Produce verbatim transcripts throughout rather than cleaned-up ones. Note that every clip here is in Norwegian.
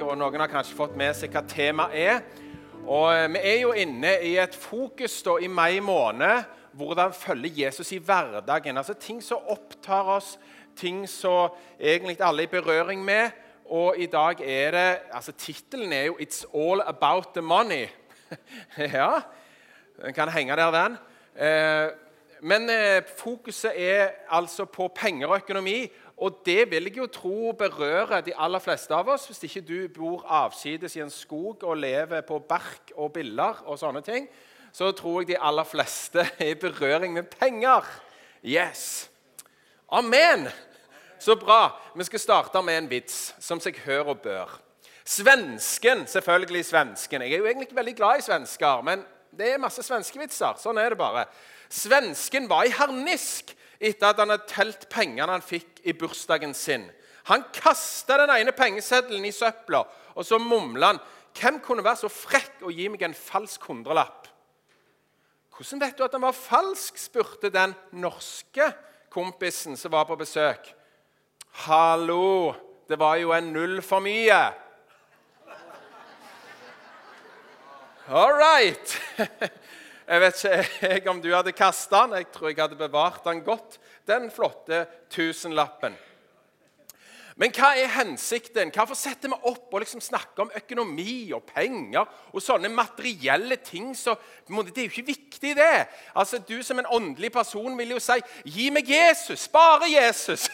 og noen har kanskje fått med seg hva temaet er. Og vi er jo inne i et fokus da, i mai måned, hvordan følge Jesus i hverdagen. Altså ting som opptar oss, ting som egentlig alle er i berøring med. Og i dag er det, altså titelen er jo «It's all about the money». Ja, den kan henge der den. Eh, men eh, fokuset er altså på penger og økonomi, og det vil jeg jo tro berører de aller fleste av oss, hvis ikke du bor avsides i en skog og lever på bark og biller og sånne ting, så tror jeg de aller fleste er i berøring med penger. Yes! Amen! Så bra. Vi skal starte med en vits, som seg hør og bør. Svensken, selvfølgelig svensken. Jeg er jo egentlig ikke veldig glad i svensker, men det er masse svenskevitser. Sånn er det bare. Svensken var i harnisk etter at han hadde telt pengene han fikk i bursdagen sin. Han kastet den ene pengeseddelen i søpla, og så mumlet han, «Hvem kunne være så frekk å gi meg en falsk hundrelapp?» «Hvordan vet du at den var falsk?» spurte den norske kompisen som var på besøk. «Hallo, det var jo en null for mye!» All right! Jeg vet ikke om du hadde kastet den. Jeg tror jeg hadde bevart den godt. Den flotte tusenlappen. Men hva er hensikten? Hvorfor setter vi opp og liksom snakker om økonomi og penger og sånne materielle ting? Så, det er jo ikke viktig det. Altså, du som en åndelig person vil jo si, gi meg Jesus, bare Jesus.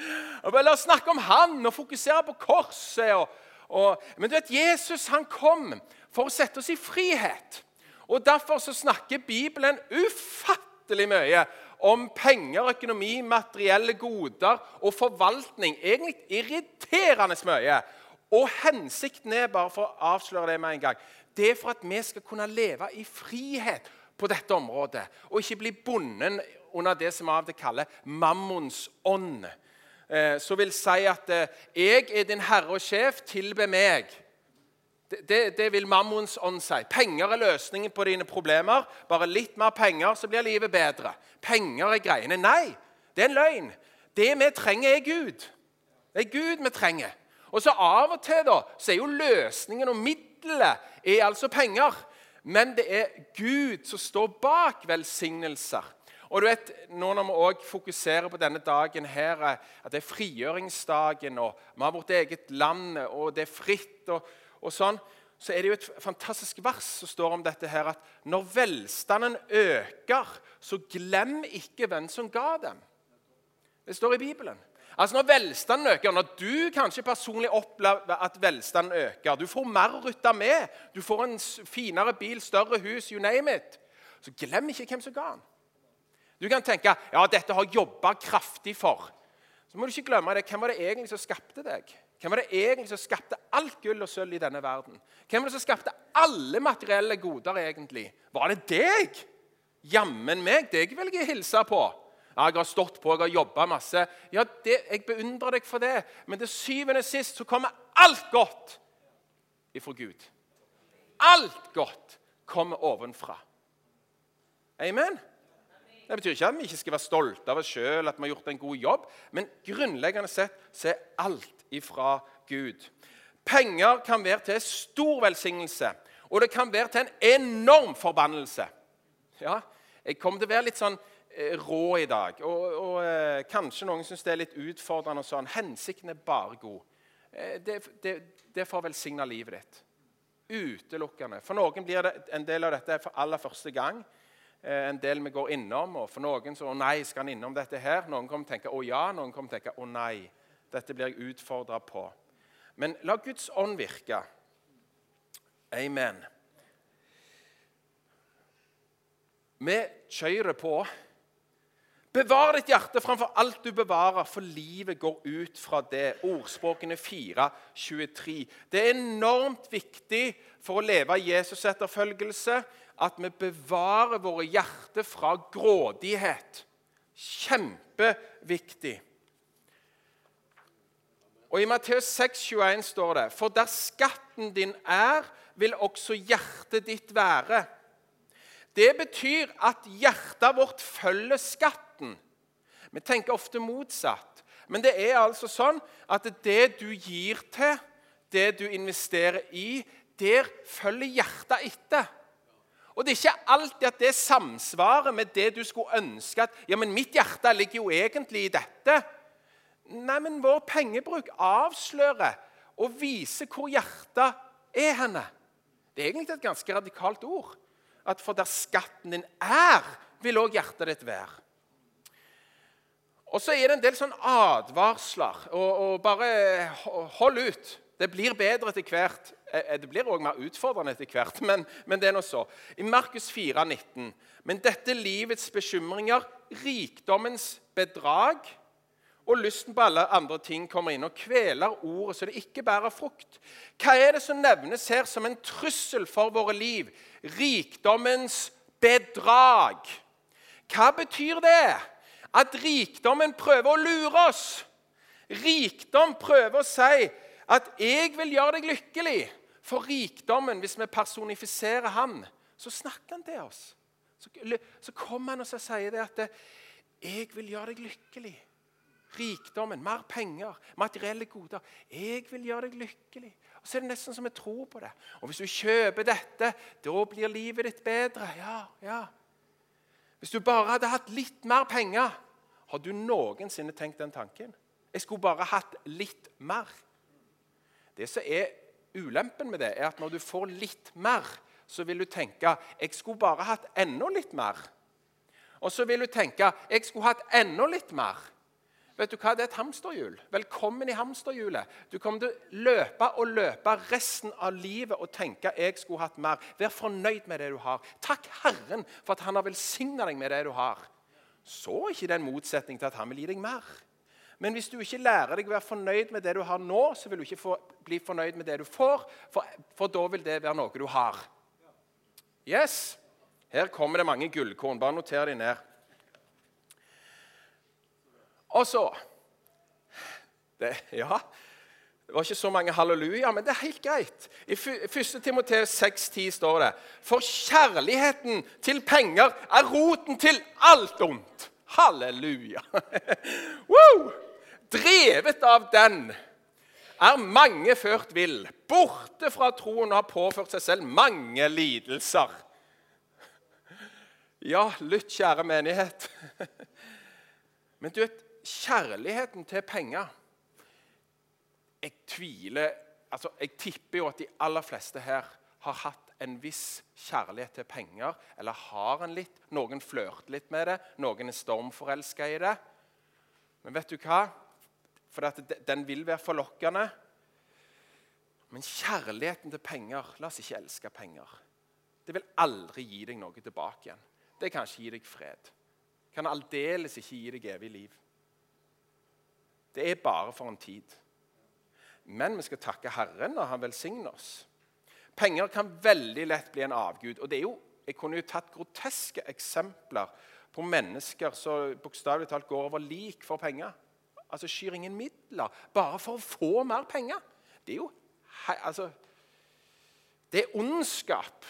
Og la oss snakke om han og fokusere på korset. Og, og, men du vet, Jesus han kom for å sette oss i frihet. Og derfor så snakker Bibelen ufattelig mye om penger, økonomi, materielle goder og forvaltning. Egentlig irriterende mye. Og hensikten er, bare for å avsløre det med en gang, det er for at vi skal kunne leve i frihet på dette området, og ikke bli bonden under det som av det kaller mammons ånd. Så vil si at jeg er din herre og sjef, tilbe meg. Det, det, det vil mammons ånd si. Penger er løsningen på dine problemer. Bare litt mer penger, så blir livet bedre. Penger er greiene. Nei, det er en løgn. Det vi trenger er Gud. Det er Gud vi trenger. Og så av og til da, så er jo løsningen og middelet er altså penger. Men det er Gud som står bak velsignelser. Og du vet, nå når vi også fokuserer på denne dagen her, at det er frigjøringsdagen, og vi har vårt eget land, og det er fritt, og Og sånn, så er det jo et fantastisk vers som står om dette her, at når velstanden øker, så glem ikke hvem som ga dem. Det står i Bibelen. Altså når velstanden øker, når du kanskje personlig opplever at velstanden øker, du får mer å rutte med, du får en finere bil, større hus, you name it, så glem ikke hvem som ga den. Du kan tenke, ja, dette har jeg jobbet kraftig for. Så må du ikke glemme det, hvem var det egentlig som skapte deg? Hvem var det egentlig som skapte alt gull og sølv i denne verden? Hvem var det som skapte alle materielle goder egentlig? Var det deg? Jammen meg, deg vil jeg hilse på. Ja, jeg har stått på, jeg har jobbet masse. Ja, det, jeg beundrer deg for det. Men til syvende og sist så kommer alt godt ifra Gud. Alt godt kommer ovenfra. Amen? Det betyr ikke at vi ikke skal være stolte av oss selv, at vi har gjort en god jobb, men grunnleggende sett så er alt ifra Gud. Penger kan være til stor velsignelse, og det kan være til en enorm forbannelse. Ja, jeg kommer til å være litt sånn eh, rå i dag, og, og eh, kanskje noen synes det er litt utfordrende og sånn. Hensikten er bare god. Eh, det, det, det får velsigne livet ditt. Utelukkende. For noen blir det en del av dette for aller første gang. En del vi går innom, og for noen så, å nei, skal han innom dette her? Noen kommer til å tenke, å ja, noen kommer til å tenke, å nei, dette blir jeg utfordret på. Men la Guds ånd virke. Amen. Vi kjører på. Bevar ditt hjerte framfor alt du bevarer, for livet går ut fra det. Ordspråkene fire tjuetre. Det er enormt viktig for å leve Jesus etterfølgelse, at vi bevarer våre hjerter fra grådighet. Kjempeviktig. Og i Matteus seks tjueen står det, for der skatten din er, vil også hjertet ditt være. Det betyr at hjertet vårt følger skatten. Vi tenker ofte motsatt. Men det er altså sånn at det du gir til, det du investerer i, der følger hjertet etter. Og det er ikke alltid at det samsvarer med det du skulle ønske at, ja, men mitt hjerte ligger jo egentlig i dette. Nei, men vår pengebruk avslører og viser hvor hjertet er henne. Det er egentlig et ganske radikalt ord. At for der skatten din er, vil også hjertet ditt være. Og så er det en del sånn advarsler, og, og bare hold ut. Det blir bedre etter hvert. Det blir også mer utfordrende etter hvert, men, men det er noe så. I Markus fire nitten. Men dette livets bekymringer, rikdommens bedrag, og lysten på alle andre ting kommer inn og kveler ordet, så det ikke bærer frukt. Hva er det som nevnes her som en trussel for våre liv? Rikdommens bedrag. Hva betyr det? At rikdommen prøver å lure oss. Rikdom prøver å si at jeg vil gjøre deg lykkelig. For rikdommen, hvis vi personifiserer han, så snakker han til oss. Så, så kommer han og så sier det at jeg vil gjøre deg lykkelig. Rikdommen, mer penger, materielle goder. Jeg vil gjøre deg lykkelig. Og så er det nesten som jeg tror på det. Og hvis du kjøper dette, da blir livet ditt bedre. Ja, ja. Hvis du bare hadde hatt litt mer penger, har du noensinne tenkt den tanken? Jeg skulle bare hatt litt mer. Det som er ulempen med det, er at når du får litt mer, så vil du tenke, jeg skulle bare hatt enda litt mer. Og så vil du tenke, jeg skulle hatt enda litt mer. Vet du hva? Det er et hamsterhjul. Velkommen i hamsterhjulet. Du kommer til å løpe og løpe resten av livet og tenke jeg skulle hatt mer. Vær fornøyd med det du har. Takk Herren for at han har velsignet deg med det du har. Så er ikke det en motsetning til at han vil gi deg mer. Men hvis du ikke lærer deg å være fornøyd med det du har nå, så vil du ikke få, bli fornøyd med det du får, for, for da vil det være noe du har. Yes. Her kommer det mange gullkorn. Bare noter de ned. Og så, det, ja, det var ikke så mange halleluja, men det er helt greit. I første Timoteus seks ti står det, for kjærligheten til penger er roten til alt ondt. Halleluja. Wow! Drevet av den er mange ført vill, borte fra troen og har påført seg selv mange lidelser. Ja, lytt kjære menighet. Men du vet, kjærligheten til penger, jeg tviler, altså jeg tipper jo at de aller fleste her har hatt en viss kjærlighet til penger, eller har en litt, noen flørter litt med det, noen er stormforelsket i det. Men vet du hva? For at den vil være forlokkende. Men kjærligheten til penger, la oss ikke elske penger. Det vil aldri gi deg noe tilbake igjen. Det kan ikke gi deg fred. Kan aldeles ikke gi deg evig liv. Det er bare for en tid. Men vi skal takke Herren når han velsigner oss. Penger kan veldig lett bli en avgud. Og det er jo, jeg kunne jo tatt groteske eksempler på mennesker som bokstavelig talt går over lik for penger. Altså skyr ingen midler, bare for å få mer penger. Det er jo, altså, det er ondskap.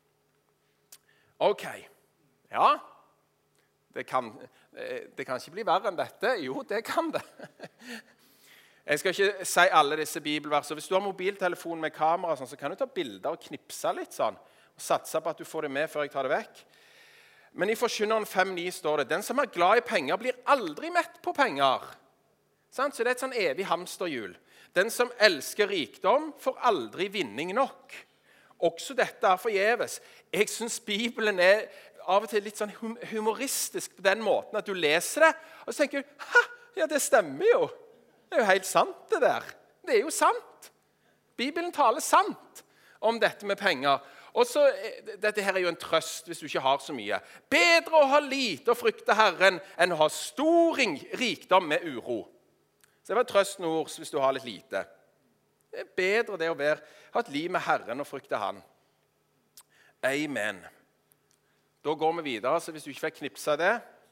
Ok, ja. Det kan, det kan ikke bli verre enn dette. Jo, det kan det. Jeg skal ikke si alle disse bibelversene. Hvis du har mobiltelefon med kamera, så kan du ta bilder og knipse litt sånn, og satse på at du får det med før jeg tar det vekk. Men i Forkynneren fem ni står det, den som er glad i penger blir aldri mett på penger. Så det er et sånn evig hamsterhjul. Den som elsker rikdom får aldri vinning nok. Også dette er forgjeves. Jeg synes Bibelen er av og til litt sånn humoristisk på den måten at du leser det, og så tenker du, ha, ja, det stemmer jo. Det er jo helt sant det der. Det er jo sant. Bibelen taler sant om dette med penger. Og så, dette her er jo en trøst hvis du ikke har så mye. Bedre å ha lite og frykte Herren enn å ha stor rikdom med uro. Så det var trøsten ord hvis du har litt lite. Det er bedre det å være, ha et liv med Herren og frykte Han. Amen. Da går vi videre, så hvis du ikke fikk knipse det,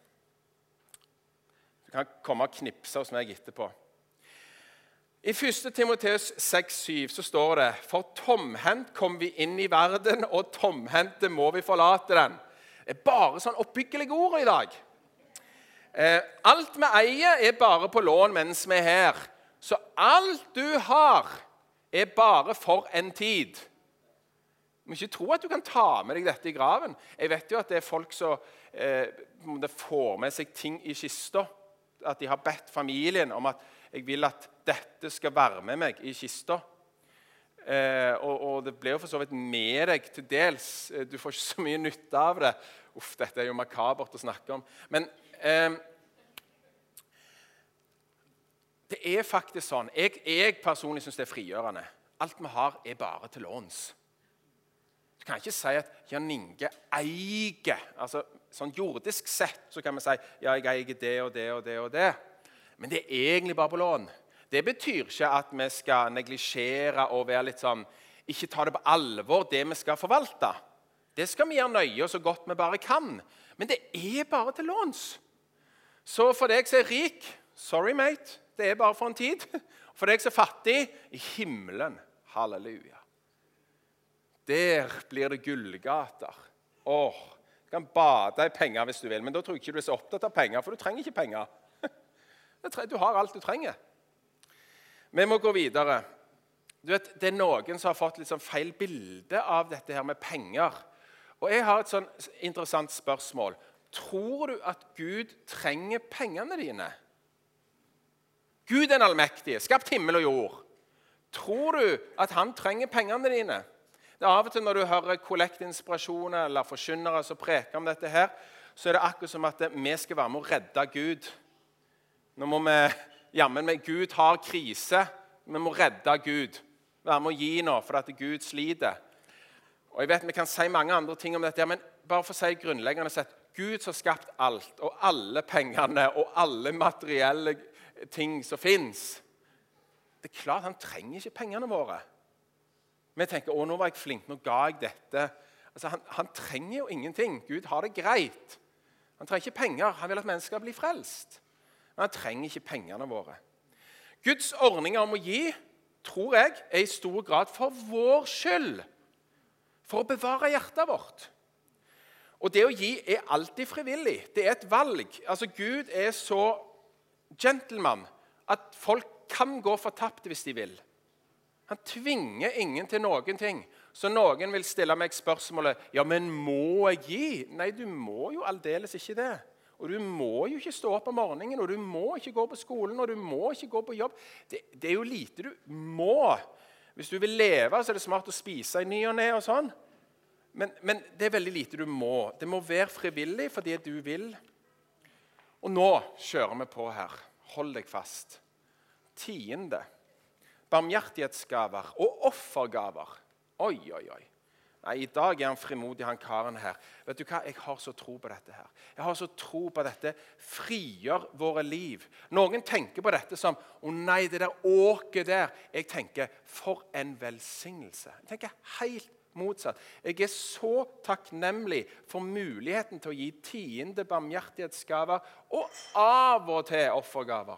du kan komme og knipse hos meg etterpå. I første Timoteus seks syv så står det, for tomhendt kom vi inn i verden, og tomhendte må vi forlate den. Det er bare sånn oppbyggelige ord i dag. Eh, alt vi eier er bare på lån mens vi er her. Så alt du har er bare for en tid. Du må ikke tro at du kan ta med deg dette i graven. Jeg vet jo at det er folk som eh, får med seg ting i kista. At de har bedt familien om at jeg vil at dette skal være med meg i kista. Eh, og, og det blir jo for så vidt med deg til dels. Du får ikke så mye nytte av det. Uff, dette er jo makabert å snakke om. Men eh, det er faktisk sånn. Jeg, jeg personlig synes det er frigjørende. Alt vi har er bare til låns. Du kan ikke si at Jan Inge eier, altså sånn jordisk sett så kan vi si ja, jeg eier det og det og det og det. Men det er egentlig bare på lån. Det betyr ikke at vi skal neglisjere og være litt sånn, ikke ta det på alvor, det vi skal forvalte. Det skal vi gjøre nøye og så godt vi bare kan. Men det er bare til låns. Så for deg som er rik, sorry mate, det er bare for en tid. For deg som er fattig, i himmelen, halleluja. Der blir det gullgater. Åh, du kan bade i penger hvis du vil, men da tror jeg ikke du er så opptatt av penger, for du trenger ikke penger. Du har alt du trenger. Vi må gå videre. Du vet, det er noen som har fått litt sånn feil bilde av dette her med penger. Og jeg har et sånn interessant spørsmål. Tror du at Gud trenger pengene dine? Gud er den allmektige, skapt himmel og jord. Tror du at han trenger pengene dine? Det er av og til når du hører kollektinspirasjoner eller forkynnere som preker om dette her, så er det akkurat som at vi skal være med å redde Gud. Nå må vi, jammen med Gud har krise, vi må redde Gud. Være med å gi noe for at Gud sliter. Og jeg vet vi kan si mange andre ting om dette, men bare for å si grunnleggende sett, Gud som har skapt alt, og alle pengene, og alle materielle ting som finnes. Det er klart han trenger ikke pengene våre. Vi tenker, å nå var jeg flink, nå ga jeg dette. Altså, han, han trenger jo ingenting. Gud har det greit. Han trenger ikke penger, han vil at mennesker blir frelst. Men han trenger ikke pengene våre. Guds ordninger om å gi, tror jeg, er i stor grad for vår skyld. For å bevare hjertet vårt. Og det å gi er alltid frivillig. Det er et valg. Altså, Gud er så gentleman at folk kan gå fortapt hvis de vil. Han tvinger ingen til noen ting. Så noen vil stille meg spørsmålet, ja, men må jeg gi? Nei, du må jo aldeles ikke det. Og du må jo ikke stå opp om morgenen, og du må ikke gå på skolen, og du må ikke gå på jobb. Det, det er jo lite du må. Hvis du vil leve, så er det smart å spise i ny og ned og sånn. Men, men det er veldig lite du må. Det må være frivillig fordi du vil. Og nå kjører vi på her. Hold deg fast. Tiende. Barmhjertighetsgaver og offergaver. Oi, oi, oi. Nei, i dag er han frimodig, han karen her. Vet du hva? Jeg har så tro på dette her. Jeg har så tro på dette frigjør våre liv. Noen tenker på dette som, å nei, det der åket der. Jeg tenker, for en velsignelse. Jeg tenker helt motsatt. Jeg er så takknemlig for muligheten til å gi tiende barmhjertighetsgaver og av og til offergaver.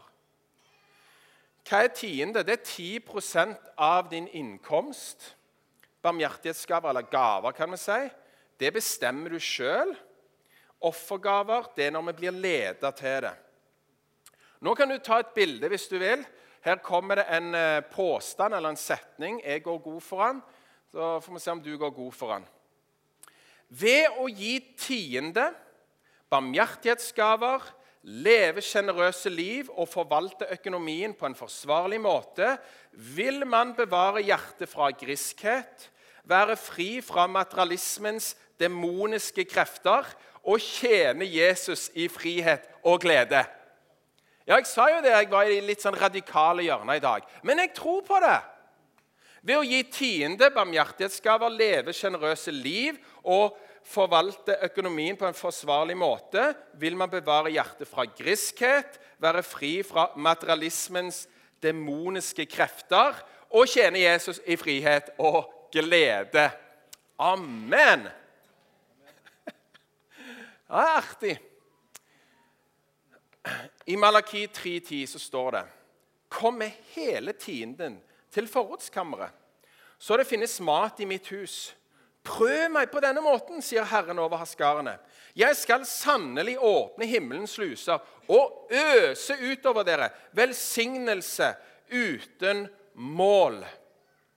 Hva er tiende? Det er ti prosent av din inkomst. Barmhjertighetsgaver, eller gaver kan vi si. Det bestemmer du selv. Offergaver, det er når vi blir ledet til det. Nå kan du ta et bilde hvis du vil. Her kommer det en påstand eller en setning. Jeg går god for han. Så får vi se om du går god for han. Ved å gi tiende, barmhjertighetsgaver, leve generøse liv og forvalte økonomien på en forsvarlig måte, vil man bevare hjertet fra griskhet, være fri fra materialismens demoniske krefter og tjene Jesus i frihet og glede. Ja, jeg sa jo det, jeg var i litt sånn radikale hjørne i dag, men jeg tror på det. Ved å gi tiende, barmhjertighetsgaver, leve generøse liv og forvalte økonomien på en forsvarlig måte, vil man bevare hjertet fra griskhet, være fri fra materialismens demoniske krefter og tjene Jesus i frihet og glede. Amen! Det er artig. I Malaki tre ti så står det, kom med hele tienden til forrådskammeret, så det finnes mat i mitt hus. Prøv meg på denne måten, sier Herren over herskarene. Jeg skal sannelig åpne himmelens sluser og øse utover dere velsignelse uten mål.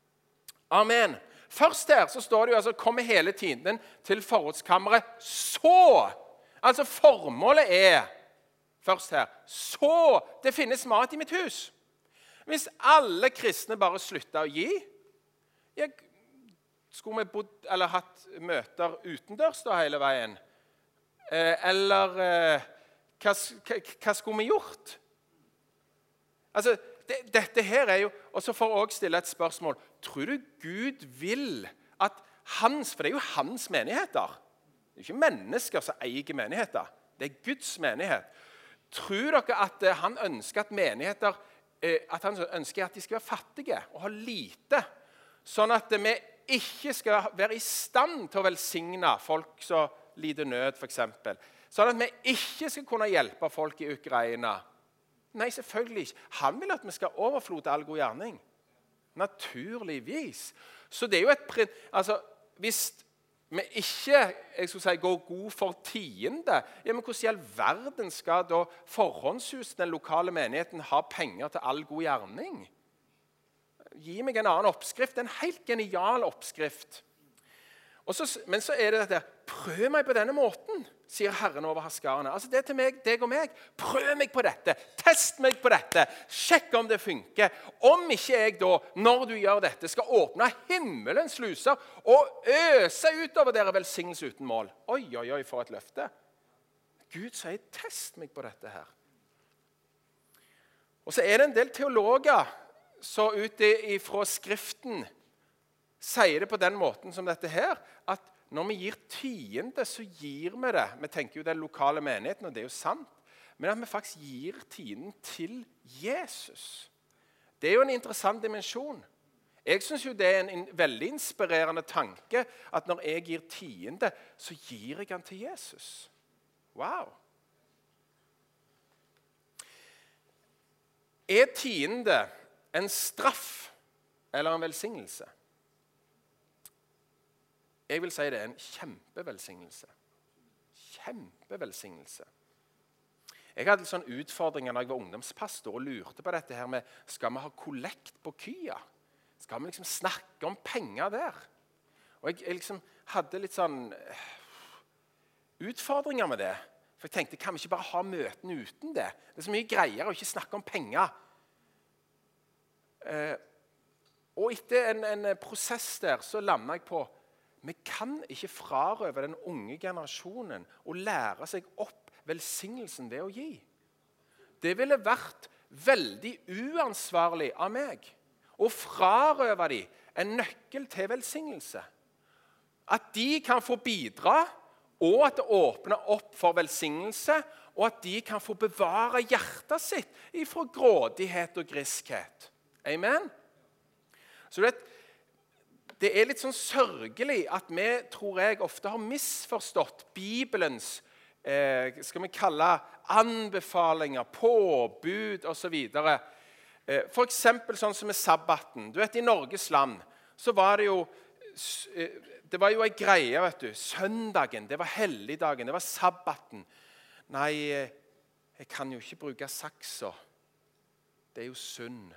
Amen. Først her så står det jo altså, kommer hele tienden til forrådskammeret, så, altså formålet er, først her, så det finnes mat i mitt hus. Hvis alle kristne bare slutter å gi, jeg, skulle vi bodd, eller hatt møter utendørs da hele veien? Eh, eller eh, hva, hva, hva skulle vi gjort? Altså, det, dette her er jo, og så får jeg også stille et spørsmål, tror du Gud vil at hans, for det er jo hans menigheter, det er ikke mennesker som eier menigheter, det er Guds menighet. Tror dere at han ønsker at menigheter, at han ønsker at de skal være fattige og ha lite, sånn at vi ikke skal være i stand til å velsigne folk som lider nød, for eksempel. Sånn at vi ikke skal kunne hjelpe folk i Ukraina. Nei, selvfølgelig ikke. Han vil at vi skal overflode all god gjerning. Naturligvis. Så det er jo et... Altså, hvis vi ikke jeg skulle si, går god for tiende, ja, men hvordan i all verden skal da forhåndshuset, den lokale menigheten, ha penger til all god gjerning? Gi meg en annen oppskrift. Det er en helt genial oppskrift. Og så, men så er det dette, prøv meg på denne måten, sier Herren over herskarene. Altså det er til meg, deg og meg. Prøv meg på dette, test meg på dette, sjekk om det funker. Om ikke jeg da, når du gjør dette, skal åpne himmelens sluser og øse utover dere velsignelse uten mål. Oi, oi, oi, for et løfte. Gud sier, test meg på dette her. Og så er det en del teologer så ut ifra skriften sier det på den måten som dette her, at når vi gir tiende, så gir vi det. Vi tenker jo den lokale menigheten, og det er jo sant. Men at vi faktisk gir tienden til Jesus. Det er jo en interessant dimensjon. Jeg synes jo det er en, en veldig inspirerende tanke, at når jeg gir tiende, så gir jeg den til Jesus. Wow! Er tiende en straff eller en velsignelse? Jeg vil si det er en kjempevelsignelse. Kjempevelsignelse. Jeg hadde litt sånn utfordringer når jeg var ungdomspastor og lurte på dette her med, skal vi ha kollekt på Kya? Skal vi liksom snakke om penger der? Og jeg, jeg liksom hadde litt sånn utfordringer med det. For jeg tenkte, kan vi ikke bare ha møtene uten det? Det er så mye greier å ikke snakke om penger. Eh, og etter en, en prosess der, så landet jeg på, vi kan ikke frarøve den unge generasjonen og lære seg opp velsignelsen ved å gi. Det ville vært veldig uansvarlig av meg å frarøve dem en nøkkel til velsignelse. At de kan få bidra, og at det åpner opp for velsignelse, og at de kan få bevare hjertet sitt ifra grådighet og griskhet. Amen? Så du vet, det er litt sånn sørgelig at vi, tror jeg, ofte har misforstått Bibelens, eh, skal vi kalle anbefalinger, påbud og så videre. Eh, for eksempel sånn som med sabbaten. Du vet, i Norges land så var det jo, det var jo en greie, vet du. Søndagen, det var helligdagen, det var sabbaten. Nei, jeg kan jo ikke bruke saksa. Det er jo synd.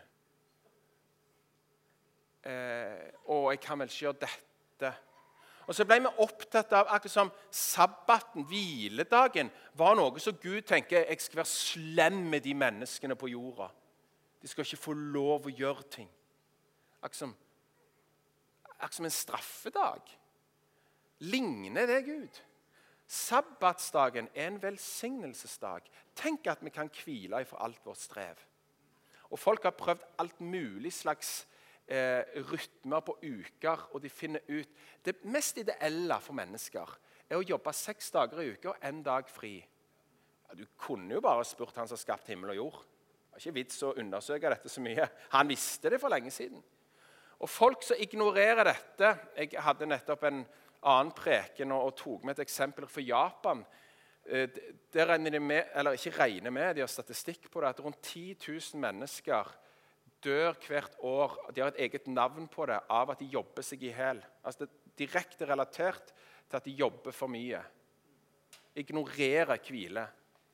Eh, og jeg kan vel ikke gjøre dette. Og så ble vi opptatt av akkurat som sabbaten, hviledagen, var noe som Gud tenker, jeg skal være slem med de menneskene på jorda. De skal ikke få lov å gjøre ting. Akkurat som, akkurat som en straffedag. Ligner det Gud? Sabbatsdagen er en velsignelsesdag. Tenk at vi kan hvile for alt vårt strev. Og folk har prøvd alt mulig slags Eh, rytmer på uker, og de finner ut det mest ideelle for mennesker er å jobbe seks dager i uka og en dag fri. Ja, du kunne jo bare spurt han som har skapt himmel og jord. Det var ikke vits å undersøke dette så mye. Han visste det for lenge siden. Og folk som ignorerer dette, jeg hadde nettopp en annen preken og, og tok med et eksempel for Japan. Eh, det regner de med, eller ikke regner med, de har statistikk på det, at rundt ti tusen mennesker dør hvert år, de har et eget navn på det, av at de jobber seg i hel. Altså det er direkte relatert til at de jobber for mye. Ignorerer hvile.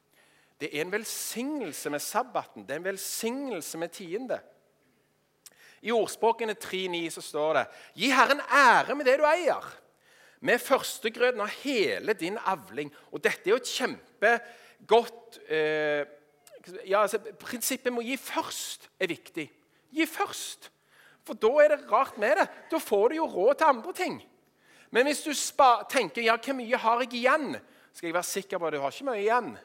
Det er en velsignelse med sabbaten, det er en velsignelse med tiende. I ordspråkene tre ni så står det: Gi Herren ære med det du eier, med førstegrøden av hele din avling. Og dette er jo et kjempegodt eh, ja, altså, prinsippet med å gi først er viktig. Gi først. For da er det rart med det. Da får du jo råd til andre ting. Men hvis du spa, tenker, ja, hvor mye har jeg igjen? Skal jeg være sikker på at du har ikke mye igjen.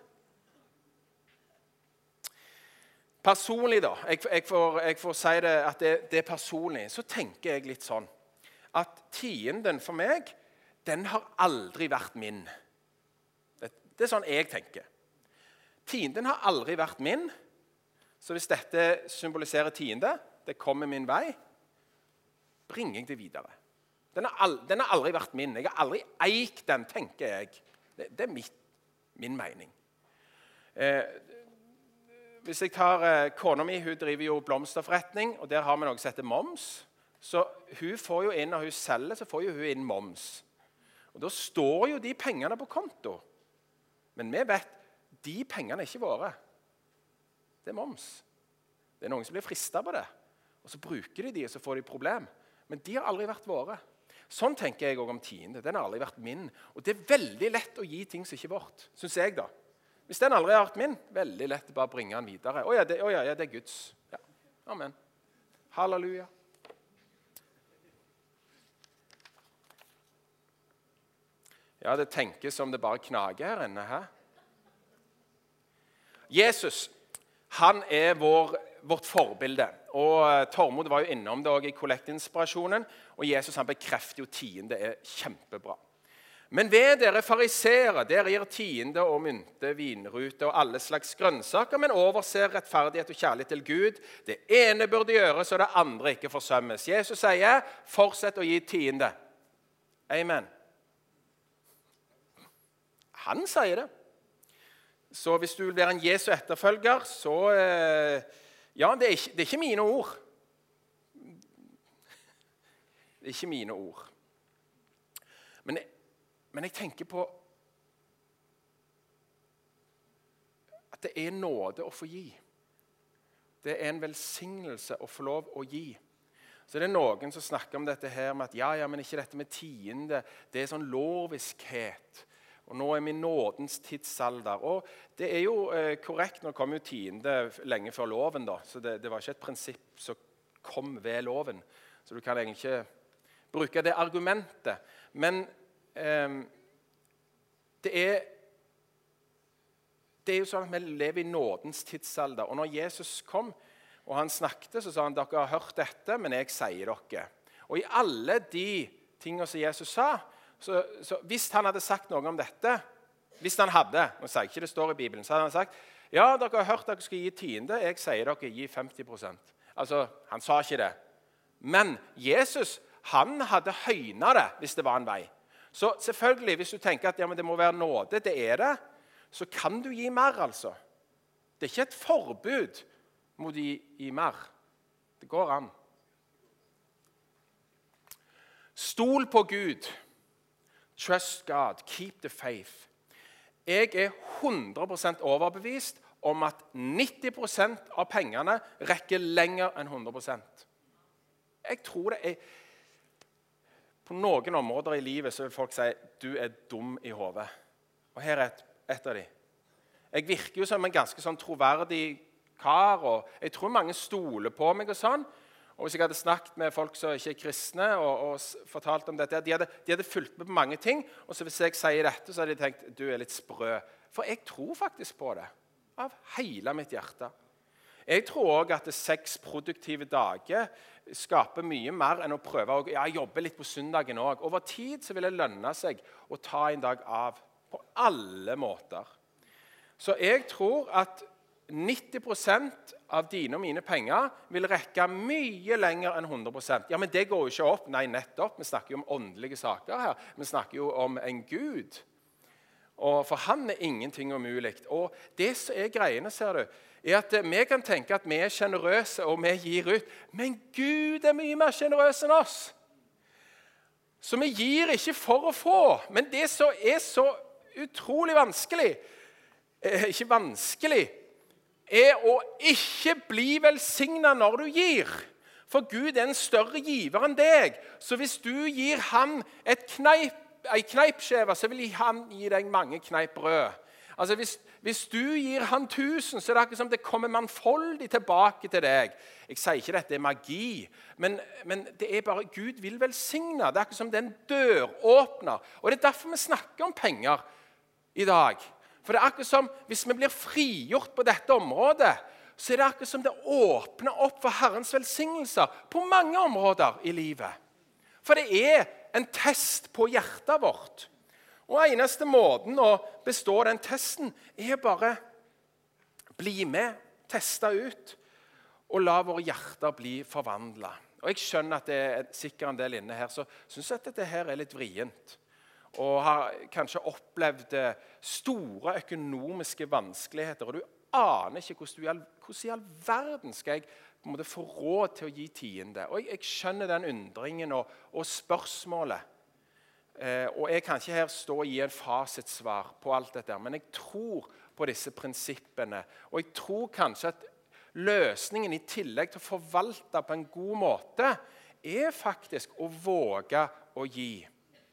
Personlig da, jeg, jeg, får, jeg får si det at det, det er personlig, så tenker jeg litt sånn, at tienden for meg, den har aldri vært min. Det, det er sånn jeg tenker. Tienden har aldri vært min, så hvis dette symboliserer tiende, det kommer min vei, bringer jeg det videre. Den har, aldri, den har aldri vært min. Jeg har aldri eikt den, tenker jeg. Det, det er mitt, min mening. Eh, hvis jeg tar eh, kona mi, hun driver jo blomsterforretning, og der har vi noe som heter moms. Så hun får jo inn, når hun selger, så får jo hun inn moms. Og da står jo de pengene på konto. Men vi vet, de pengene er ikke våre. Det er moms. Det er noen som blir fristet på det. Og så bruker de de, og så får de problem. Men de har aldri vært våre. Sånn tenker jeg også om tiende. Den har aldri vært min. Og det er veldig lett å gi ting som ikke er vårt, synes jeg da. Hvis den aldri har vært min, veldig lett å bare bringe den videre. Åja, det, åja, ja, det er Guds. Ja. Amen. Halleluja. Ja, det tenkes som det bare knager her inne, hæ? Jesus, han er vår, vårt forbilde. Og Tormod var jo innom det også i kollektinspirasjonen, og Jesus han bekrefter jo tiende er kjempebra. Men ved dere fariseere, dere gir tiende og mynte, vinrute og alle slags grønnsaker, men overser rettferdighet og kjærlighet til Gud. Det ene burde gjøres, og det andre ikke forsømmes. Jesus sier, fortsett å gi tiende. Amen. Han sier det. Så hvis du vil være en Jesu etterfølger, så ja, det er ikke, det er ikke mine ord. Det er ikke mine ord. Men, men jeg tenker på at det er nåde å få gi. Det er en velsignelse å få lov å gi. Så det er noen som snakker om dette her med at ja, ja, men ikke dette med tiende. Det er sånn loviskhet. Og nå er vi nådens tidsalder. Og det er jo eh, korrekt, nå kom jo tiende lenge før loven da, så det, det var ikke et prinsipp som kom ved loven. Så du kan egentlig ikke bruke det argumentet. Men eh, det er det er jo sånn at vi lever i nådens tidsalder. Og når Jesus kom, og han snakket, så sa han, dere har hørt dette, men jeg sier dere. Og i alle de tingene som Jesus sa, Så, så hvis han hadde sagt noe om dette, hvis han hadde, nå sier jeg ikke det står i Bibelen, så hadde han sagt, ja, dere har hørt dere skal gi tiende, jeg sier dere gi femti prosent. Altså, han sa ikke det. Men Jesus, han hadde høynet det hvis det var en vei. Så selvfølgelig, hvis du tenker at ja, men det må være nåde, det er det, så kan du gi mer altså. Det er ikke et forbud mot å gi, gi mer. Det går an. Stol på Gud. Trust God, keep the faith. Jeg er hundre prosent overbevist om at nitti prosent av pengene rekker lenger enn hundre prosent. Jeg tror det er... På noen områder i livet så vil folk si, du er dum i hodet. Og her er et, et av de. Jeg virker jo som en ganske sånn troverdig kar, og jeg tror mange stoler på meg og sånn. Og hvis jeg hadde snakket med folk som ikke er kristne og, og fortalt om dette, de hadde, de hadde fulgt med på mange ting, og så hvis jeg sier dette, så hadde de tenkt, du er litt sprø. For jeg tror faktisk på det, av hele mitt hjerte. Jeg tror også at det seks produktive dager skaper mye mer enn å prøve å ja, jobbe litt på søndagen også. Over tid så vil det lønne seg å ta en dag av på alle måter. Så jeg tror at nitti prosent av dine og mine penger vil rekke mye lenger enn hundre prosent. Ja, men det går jo ikke opp. Nei, nettopp. Vi snakker jo om åndelige saker her. Vi snakker jo om en Gud. Og for han er ingenting umulig. Og det som er greiene, ser du, er at vi kan tenke at vi er generøse og vi gir ut. Men Gud er mye mer generøs enn oss. Så vi gir ikke for å få. Men det som er så utrolig vanskelig, eh, ikke vanskelig, er å ikke bli velsignet når du gir. For Gud er en større giver enn deg. Så hvis du gir han et kneip, en kneipskjeve, så vil han gi deg mange kneip brød. Altså hvis, hvis du gir han tusen, så er det akkurat som det kommer mannfoldig tilbake til deg. Jeg sier ikke dette er magi, men, men det er bare Gud vil velsigne. Det er akkurat som det er en døråpner. Og det er derfor vi snakker om penger i dag. For det er akkurat som hvis vi blir frigjort på dette området, så er det akkurat som det åpner opp for Herrens velsignelser på mange områder i livet. For det er en test på hjertet vårt. Og eneste måten å bestå den testen er bare bli med, teste ut, og la våre hjerter bli forvandlet. Og jeg skjønner at det er sikkert en del inne her, så synes jeg at dette her er litt vrient. Og har kanskje opplevd store økonomiske vanskeligheter, og du aner ikke hvordan, du, hvordan i all verden skal jeg på en måte få råd til å gi tiende. Og jeg, jeg skjønner den undringen og, og spørsmålet. Eh, og jeg kan ikke her stå og gi en fasitsvar på alt dette, men jeg tror på disse prinsippene. Og jeg tror kanskje at løsningen i tillegg til å forvalte på en god måte er faktisk å våge å gi.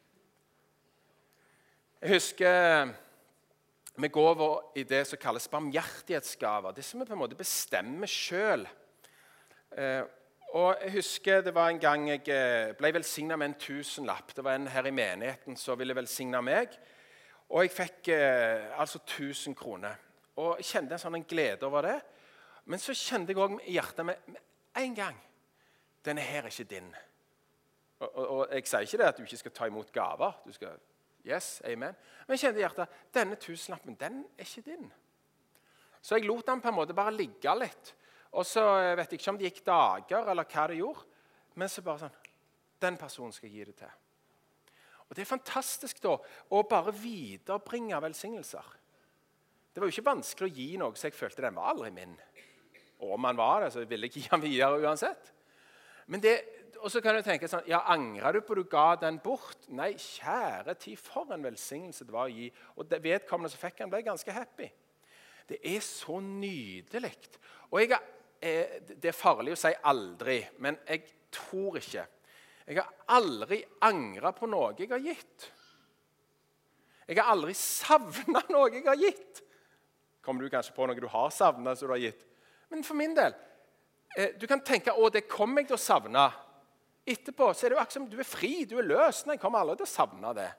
Jeg husker vi går over i det som kalles barmhjertighetsgaver. Det som vi på en måte bestemmer selv. Eh, og jeg husker det var en gang jeg ble velsignet med en tusenlapp. Det var en her i menigheten som ville velsigne meg. Og jeg fikk eh, altså tusen kroner. Og jeg kjente en sånn en glede over det. Men så kjente jeg også i hjertet med, med en gang. Denne her er ikke din. Og, og, og jeg sier ikke det at du ikke skal ta imot gaver. Du skal, yes, amen. Men jeg kjente i hjertet, denne tusenlappen, den er ikke din. Så jeg lot den på en måte bare ligge litt. Og så vet jeg ikke om det gikk dager eller hva det gjorde, men så bare sånn, den personen skal gi det til. Og det er fantastisk da, å bare viderebringe velsignelser. Det var jo ikke vanskelig å gi noe, så jeg følte den var aldri min. Og om han var det, så ville jeg ikke gi han videre uansett. Men det, og så kan du tenke sånn, ja, angrer du på at du ga den bort? Nei, kjære tid, for en velsignelse det var å gi. Og det vedkommende som fikk han ble ganske happy. Det er så nydelig. Og jeg har det er farlig å si aldri, men jeg tror ikke. Jeg har aldri angret på noe jeg har gitt. Jeg har aldri savnet noe jeg har gitt. Kommer du kanskje på noe du har savnet som du har gitt? Men for min del, du kan tenke, å, det kommer jeg til å savne. Etterpå så er det jo akkurat som du er fri, du er løs. Nei, jeg kommer aldri til å savne det.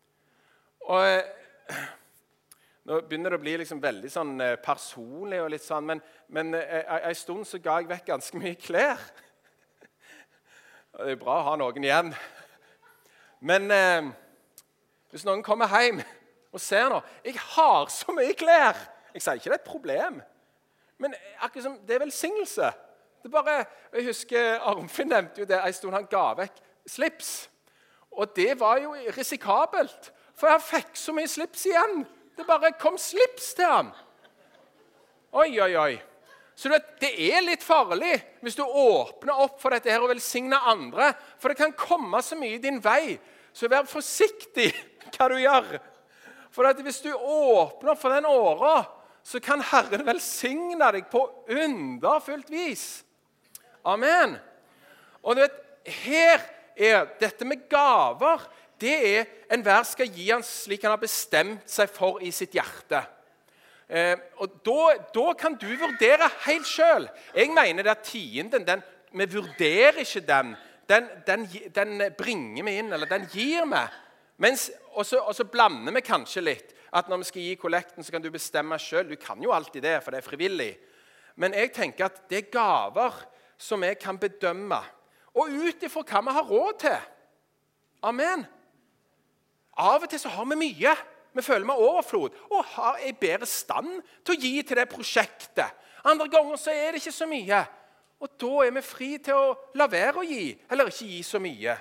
Og nå begynner det å bli liksom veldig sånn personlig og litt sånn, men, men en stund så ga jeg vekk ganske mye klær. Det er bra å ha noen igjen. Men eh, hvis noen kommer hjem og ser nå, jeg har så mye klær. Jeg sier ikke det er et problem, men akkurat som det er velsignelse. Det er bare, jeg husker Arnfinn nevnte jo det, en stund han ga vekk slips. Og det var jo risikabelt, for jeg fikk så mye slips igjen. Det bare kom slips til han. Oi, oi, oi. Så det, det er litt farlig hvis du åpner opp for dette her og velsigner andre, for det kan komme så mye i din vei, så vær forsiktig hva du gjør. For at hvis du åpner for den åra, så kan Herren velsigne deg på underfullt vis. Amen. Og du vet, her er dette med gaver, det er enhver skal gi han slik han har bestemt seg for i sitt hjerte. Eh, og da, da kan du vurdere helt selv. Jeg mener det at tienden, den, vi vurderer ikke den. Den, den, den bringer vi inn, eller den gir vi. Mens, og, så, og så blander vi kanskje litt. At når vi skal gi kollekten, så kan du bestemme selv. Du kan jo alltid det, for det er frivillig. Men jeg tenker at det er gaver som jeg kan bedømme. Og ut ifra hva vi har råd til. Amen. Av og til så har vi mye. Vi føler med overflod og har en bedre stand til å gi til det prosjektet. Andre ganger så er det ikke så mye. Og da er vi fri til å la være å gi, eller ikke gi så mye.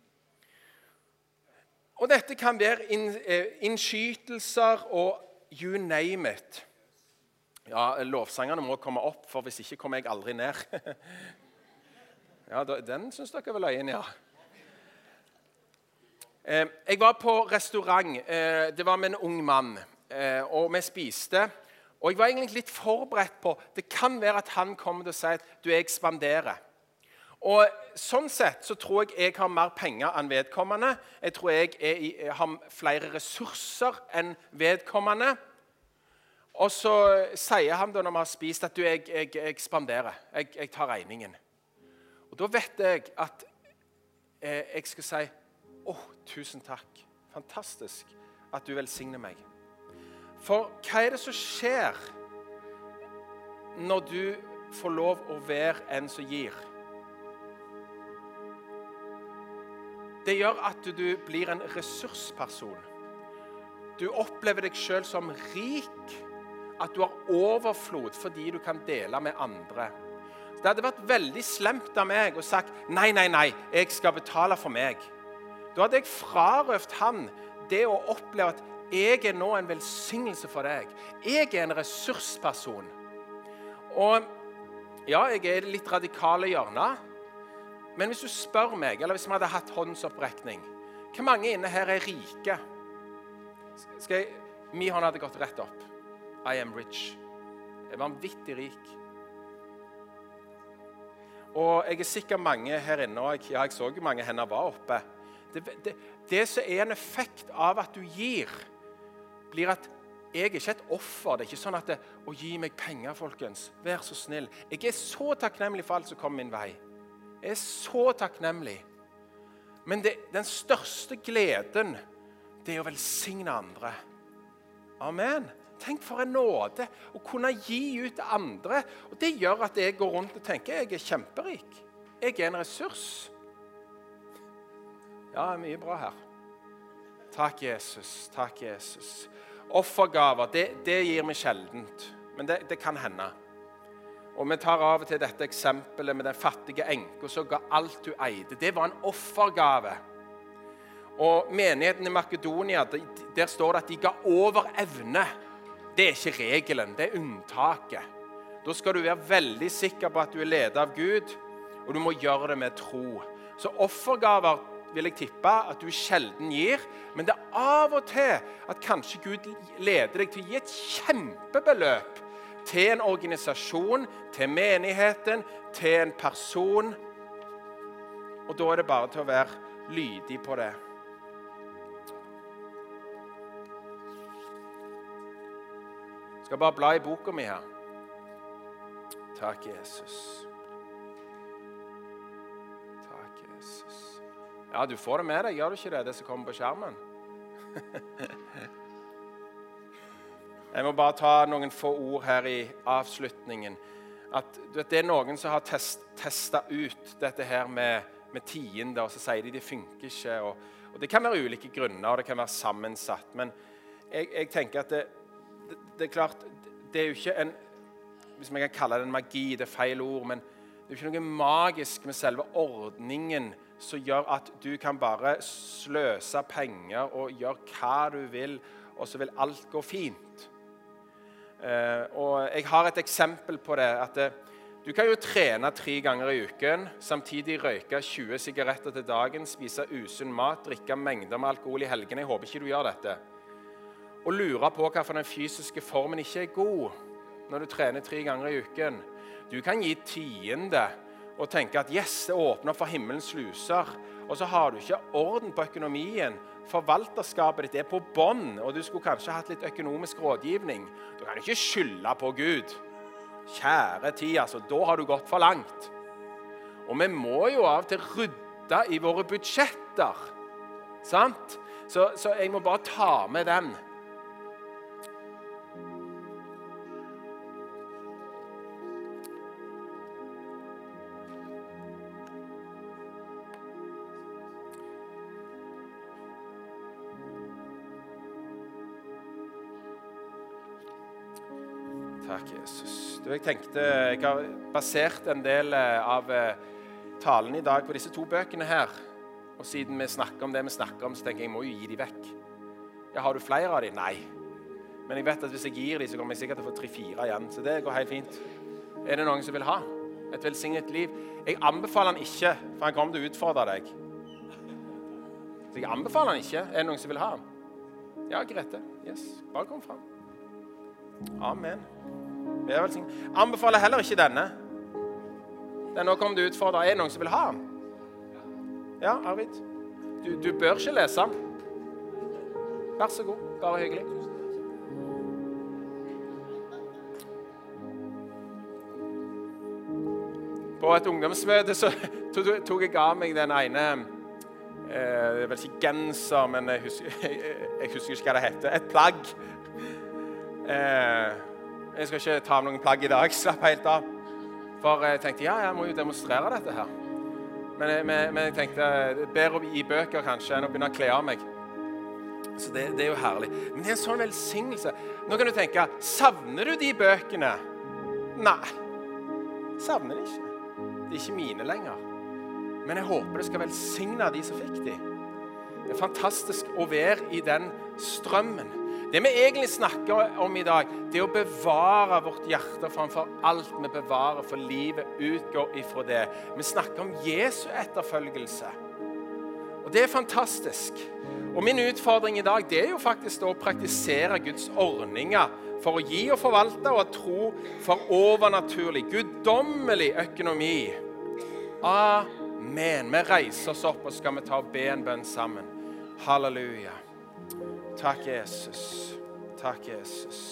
Og dette kan være innskytelser og you name it. Ja, lovsangerne må komme opp, for hvis ikke kommer jeg aldri ned. Ja, den synes dere var løyen, ja. Jeg var på restaurant, det var med en ung mann, og vi spiste. Og jeg var egentlig litt forberedt på, det kan være at han kommer til å si at du, jeg ekspanderer. Og sånn sett så tror jeg jeg har mer penger enn vedkommende. Jeg tror jeg, er i, jeg har flere ressurser enn vedkommende. Og så sier han da når vi har spist at du, jeg, jeg, jeg spanderer. Jeg, jeg tar regningen. Og da vet jeg at eh, jeg skal si, åh, tusen takk. Fantastisk at du velsigner meg. For hva er det som skjer når du får lov å være en som gir? Det gjør at du blir en ressursperson. Du opplever deg selv som rik, at du har overflod fordi du kan dele med andre. Det hadde vært veldig slemt av meg å sagt, nei, nei, nei, jeg skal betale for meg. Da hadde jeg frarøvd han det å oppleve at jeg er nå en velsignelse for deg. Jeg er en ressursperson. Og ja, jeg er litt radikal i hjørnet. Men hvis du spør meg, eller hvis vi hadde hatt håndsopprekning, hvor mange inne her er rike? Skal jeg, min hånd hadde gått rett opp. I am rich. Jeg er vanvittig rik. Og jeg er sikkert mange her inne, og jeg, ja, jeg så jo mange hender var oppe. Det, det, det som er en effekt av at du gir, blir at jeg er ikke et offer. Det er ikke sånn at det, å gi meg penger, folkens. Vær så snill. Jeg er så takknemlig for alt som kommer min vei. Jeg er så takknemlig. Men det, den største gleden, det er å velsigne andre. Amen. Tenk for en nåde å kunne gi ut til andre. Og det gjør at jeg går rundt og tenker, jeg er kjemperik. Jeg er en ressurs. Ja, det er mye bra her. Takk, Jesus. Takk, Jesus. Offergaver, det, det gir meg sjeldent. Men det, det kan hende. Og vi tar av og til dette eksempelet med den fattige enke som ga alt du eide. Det var en offergave. Og menigheten i Makedonia, der står det at de ga over evne. Det er ikke regelen, det er unntaket. Da skal du være veldig sikker på at du er ledet av Gud, og du må gjøre det med tro. Så offergaver vil jeg tippe at du sjelden gir, men det er av og til at kanskje Gud leder deg til å gi et kjempebeløp til en organisasjon, til menigheten, til en person. Og da er det bare til å være lydig på det. Jeg skal bare bla i boka mi her. Takk, Jesus. Takk, Jesus. Ja, du får det med deg, gjør du ikke det, det som kommer på skjermen? Jeg må bare ta noen få ord her i avslutningen. At, du vet, det er noen som har test, testet ut dette her med, med tiende, og så sier de det funker ikke. Og, og det kan være ulike grunner, og det kan være sammensatt. Men jeg, jeg tenker at det, det, det er klart, det er jo ikke en, hvis man kan kalle det en magi, det er feil ord, men det er jo ikke noe magisk med selve ordningen som gjør at du kan bare sløse penger og gjøre hva du vil, og så vil alt gå fint. Uh, og jeg har et eksempel på det, at uh, du kan jo trene tre ganger i uken, samtidig røyke tjue sigaretter til dagen, spise usunn mat, drikke mengder med alkohol i helgene. Jeg håper ikke du gjør dette. Og lure på hva for den fysiske formen ikke er god når du trener tre ganger i uken. Du kan gi tiende og tenke at yes, det åpner for himmelens sluser, og så har du ikke orden på økonomien. Forvalterskapet ditt er på bånd, og du skulle kanskje hatt litt økonomisk rådgivning. Du kan ikke skylde på Gud. Kjære tid, altså, da har du gått for langt. Og vi må jo av og til rydde i våre budsjetter, sant? Så, så jeg må bare ta med den. Takk, Jesus. Du, jeg tenkte, jeg har basert en del av talen i dag på disse to bøkene her. Og siden vi snakker om det vi snakker om, så tenker jeg, jeg må jo gi de vekk. Ja, har du flere av de? Nei. Men jeg vet at hvis jeg gir de, så kommer jeg sikkert til å få tre-fire igjen. Så det går helt fint. Er det noen som vil ha et velsignet liv? Jeg anbefaler han ikke, for han kommer til å utfordre deg. Så jeg anbefaler han ikke. Er det noen som vil ha han? Ja, Grete. Yes. Bare kom frem. Amen. Jeg anbefaler heller ikke denne. Den nå kommer du utfordret. Er det noen som vil ha den? Ja, Arvid. Du, du bør ikke lese den. Vær så god. Bare hyggelig. På et ungdomsmøte så tok jeg av meg den ene, eh, det er vel ikke genser, men jeg husker, jeg, jeg husker ikke hva det heter. Et plagg. Eh, jeg skal ikke ta av noen plagg i dag, slapp helt av. For jeg tenkte, ja, jeg må jo demonstrere dette her. Men, men, men jeg tenkte, bedre i bøker kanskje enn å begynne å kle av meg. Så det, det er jo herlig. Men det er en sånn velsignelse. Nå kan du tenke, savner du de bøkene? Nei, savner de ikke. De er ikke mine lenger. Men jeg håper det skal velsigne de som fikk de. Det er fantastisk å være i den strømmen. Det vi egentlig snakker om i dag, det er å bevare vårt hjerte framfor alt vi bevarer, for livet utgår ifra det. Vi snakker om Jesu etterfølgelse. Og det er fantastisk. Og min utfordring i dag, det er jo faktisk å praktisere Guds ordninger for å gi og forvalte og tro for overnaturlig, guddommelig økonomi. Amen. Vi reiser oss opp og skal vi ta og be en bønn sammen. Halleluja. Takk, Jesus. Takk, Jesus.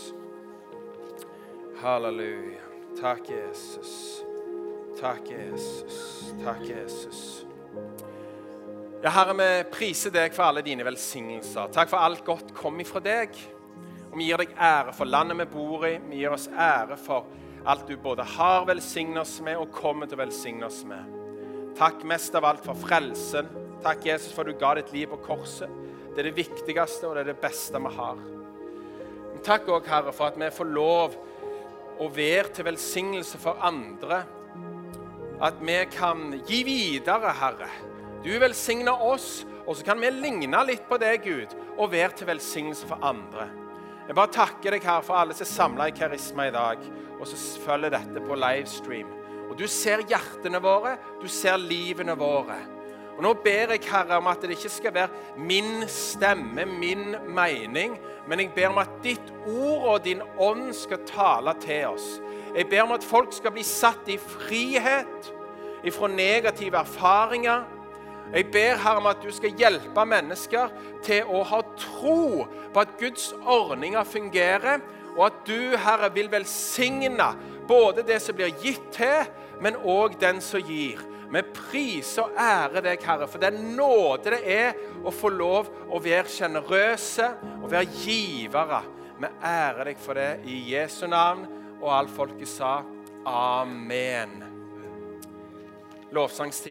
Halleluja. Takk, Jesus. Takk, Jesus. Takk, Jesus. Ja, Herre, vi priser deg for alle dine velsignelser. Takk for alt godt kom ifra deg. Og vi gir deg ære for landet vi bor i. Vi gir oss ære for alt du både har velsignet oss med og kommer til å velsigne oss med. Takk mest av alt for frelsen. Takk, Jesus, for du ga ditt liv på korset. Det er det viktigste, og det er det beste vi har. Men takk også, Herre, for at vi får lov å være til velsignelse for andre. At vi kan gi videre, Herre. Du velsigner oss, og så kan vi ligne litt på deg, Gud, og være til velsignelse for andre. Jeg bare takker deg, Herre, for alle som er samlet i Karisma i dag, og så følger dette på livestream. Og du ser hjertene våre, du ser livene våre. Og nå ber jeg, Herre, om at det ikke skal være min stemme, min mening, men jeg ber om at ditt ord og din ånd skal tale til oss. Jeg ber om at folk skal bli satt i frihet, ifra negative erfaringer. Jeg ber, Herre, om at du skal hjelpe mennesker til å ha tro på at Guds ordninger fungerer, og at du, Herre, vil velsigne både det som blir gitt til, men også den som gir. Vi priser og ærer deg, Herre, for den nåde det er å få lov å være generøse og være givere. Vi ærer deg for det i Jesu navn, og alle folket sa Amen. Lovsangstid.